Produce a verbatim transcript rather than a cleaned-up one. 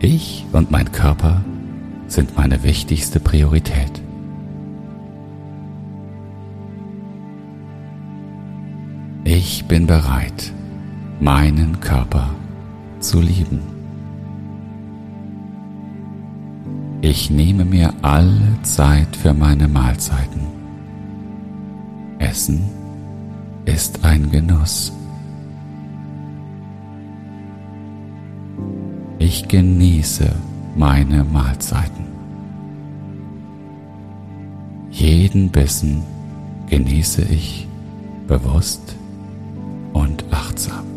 Ich und mein Körper sind meine wichtigste Priorität. Ich bin bereit, meinen Körper zu lieben. Ich nehme mir alle Zeit für meine Mahlzeiten. Essen ist ein Genuss. Ich genieße meine Mahlzeiten. Jeden Bissen genieße ich bewusst und achtsam.